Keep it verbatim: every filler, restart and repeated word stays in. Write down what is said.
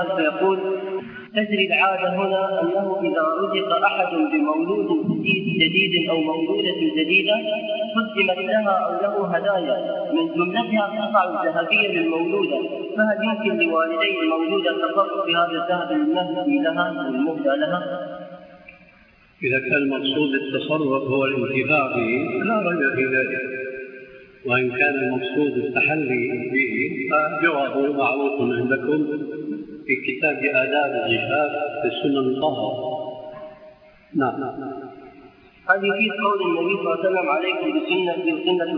فيقول: تجري العادة هنا أنه إذا رزق أحد بمولود جديد جديد أو مولودة جديدة قدمت لها أو له هدايا من جملتها القطع الذهبية للمولودة، فهل يمكن لوالدي المولودة التصرف بهذا الذهب المهدي لها والمهدى لها؟ إذا كان المقصود التصرف هو الانتفاع به لا ريب في ذلك، وإن كان المقصود التحلي به فجوابه معروف عندكم في كتاب آداب الزفاف في السنن المطهرة. نعم. هذه في قول النبي صلى الله عليه وسلم: عليكم بسنة